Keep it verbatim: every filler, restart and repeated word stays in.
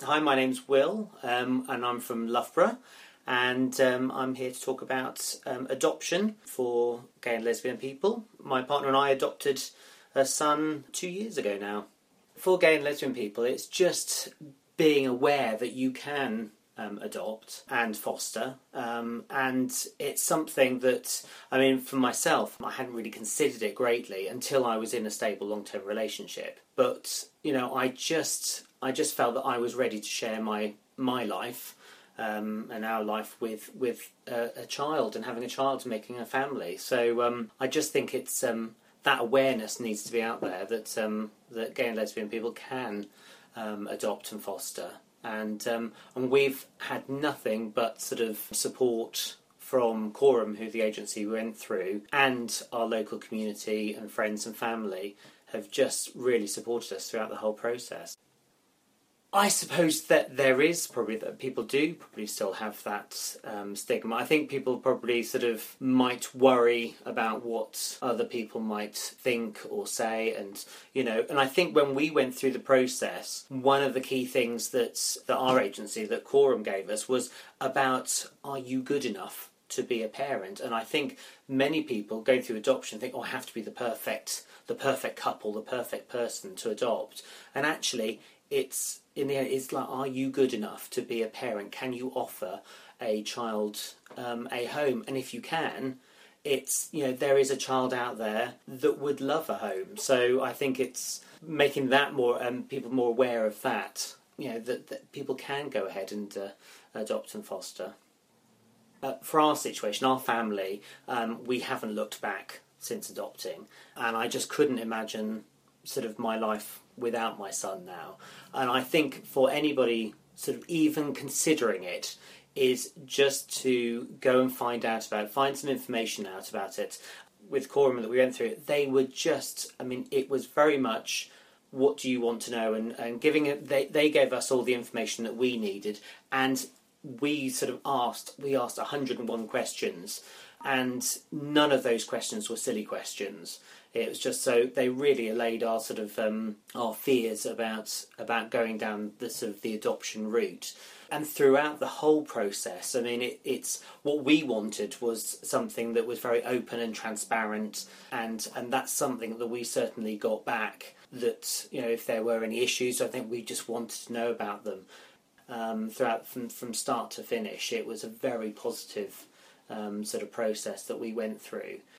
Hi, my name's Will, um, and I'm from Loughborough, and um, I'm here to talk about um, adoption for gay and lesbian people. My partner and I adopted a son two years ago now. For gay and lesbian people, it's just being aware that you can um, adopt and foster, um, and it's something that, I mean, for myself, I hadn't really considered it greatly until I was in a stable long-term relationship. But, you know, I just... I just felt that I was ready to share my my life um, and our life with with a, a child and having a child and making a family. So um, I just think it's um, that awareness needs to be out there that um, that gay and lesbian people can um, adopt and foster, and um, and we've had nothing but sort of support from Quorum, who the agency went through, and our local community and friends and family have just really supported us throughout the whole process. I suppose that there is probably, that people do probably still have that um, stigma. I think people probably sort of might worry about what other people might think or say, and, you know, and I think when we went through the process, one of the key things that, that our agency, that Quorum gave us, was about, are you good enough to be a parent? And I think many people go through adoption think, oh, I have to be the perfect, the perfect couple, the perfect person to adopt. And actually, it's, in the end, it's like, are you good enough to be a parent? Can you offer a child um, a home? And if you can, it's, you know, there is a child out there that would love a home. So I think it's making that more, um, people more aware of that, you know, that, that people can go ahead and uh, adopt and foster. Uh, for our situation, our family, um, we haven't looked back since adopting, and I just couldn't imagine sort of my life without my son now. And I think for anybody sort of even considering it is just to go and find out about it, find some information out about it. With Quorum that we went through, they were just, I mean, it was very much, what do you want to know? And, and giving it, they, they gave us all the information that we needed, and we sort of asked, we asked one hundred and one questions, and none of those questions were silly questions. It was just so they really allayed our sort of um, our fears about about going down the sort of the adoption route. And throughout the whole process, I mean, it, it's what we wanted was something that was very open and transparent, and and that's something that we certainly got back. That, you know, if there were any issues, I think we just wanted to know about them. Um, throughout from from start to finish, it was a very positive um, sort of process that we went through.